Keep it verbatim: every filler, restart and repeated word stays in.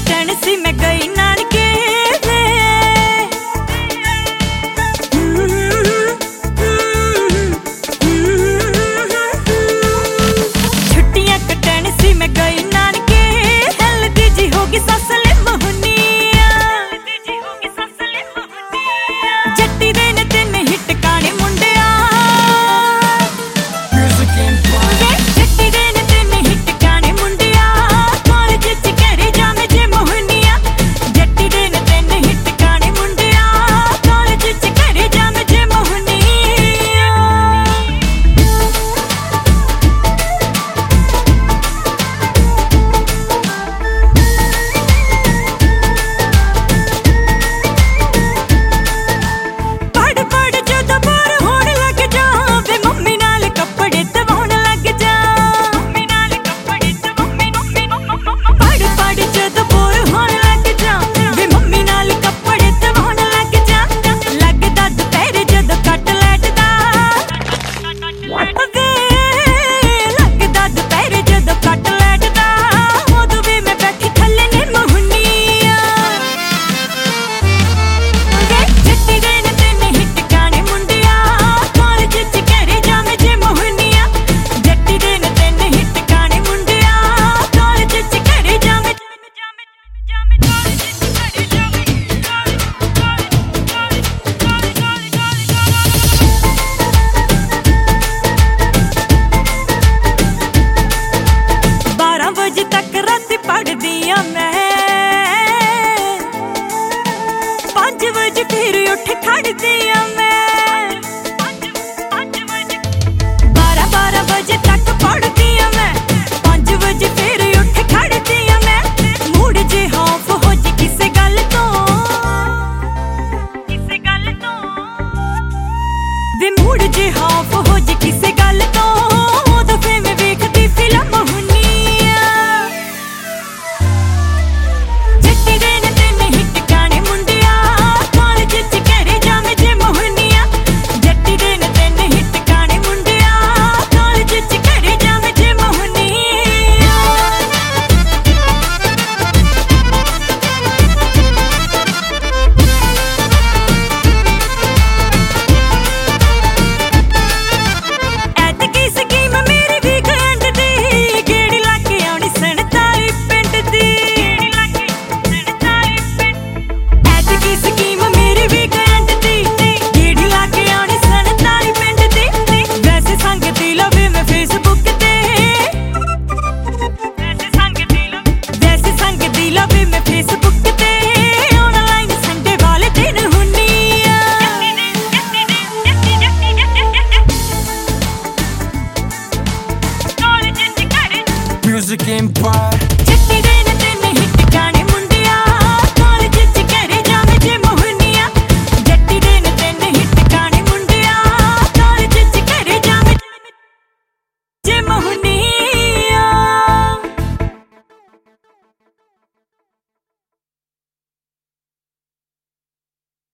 कटन सी मैं गई नानके छुट्टियां कटन सी मैं गई नानके हल्दी जी होगी ससले मोहनिया जट्टी दे ने तीन हिट गाने मुंडिया जट्टी दे ने तीन हिट गाने मुंडिया कॉलेज च करे जामे जे मोहनिया जट्टी दे ने तीन हिट गाने मुंडिया कॉलेज च करे जामे जे मोहनिया पढ़ पढ़ जद बोर होण लग जा वे मम्मी नाल कपड़े धवाउण लग जा मम्मी नाल कपड़े धवाउण पढ़ पढ़ जद बोर होण लग जा वे मम्मी नाल कपड़े धवाउण लग जा लगदा दुपहर जद कटलैट दा वे लगदा दुपहर जद कटलैट दा उदों वी मैं बैठी थल्ले ने मोहनिया जट्टी दे ने तीन हिट गाने मुंडिया कॉलेज च करे जामे जे मोहनिया जट्टी दे ने तीन हिट गाने मुंडिया कॉलेज च करे जामे बारह बजे तक राती पढ़दी आ मैं पांच बजे फिर उठ खड़दी आ मैं बारह बारह बजे तक पढ़दी आ मैं पांच बजे फिर उठ खड़दी आ मैं मूड जे हाफ हो जे किसे गल तो किसे गल तो वे मूड जे हाफ हो जे किसे गल तो उदों फिर मैं वेखदी फिल्म हुन्निया जट्टी दे ने तीन हिट गाने मुंडिया कॉलेज च करे जामे जे मोहनिया जट्टी दे ने तीन हिट गाने मुंडिया कॉलेज च करे जामे जे मोहनिया ਐਤਕੀ ਸਕੀਮ ਮੇਰੀ ਵੀਕਐਂਡ ਦੀ ਗੇੜੀ ਲਾ ਕੇ ਆਉਣੀ ਸੰਤਾਲੀ ਪਿੰਡ ਦੀ ਐਤਕੀ ਸਕੀਮ ਮੇਰੀ ਵੀਕਐਂਡ ਦੀ ਗੇੜੀ ਲਾ ਕੇ ਆਉਣੀ ਸੰਤਾਲੀ ਪਿੰਡ ਦੀ ਵੈਸੇ ਸੰਗਤੀ ਲਵੇ ਮੈਂ ਫੇਸਬੁੱਕ ਤੇ ਵੈਸੇ ਸੰਗਤੀ ਲਵੇ ਵੈਸੇ ਸੰਗਤੀ ਲਵੇ ਮੈਂ ਫੇਸਬੁੱਕ ਤੇ ਆਨਲਾਈਨ ਸੰਡੇ ਵਾਲੇ ਦਿਨ ਹੁੰਨੀਆ Music Empire.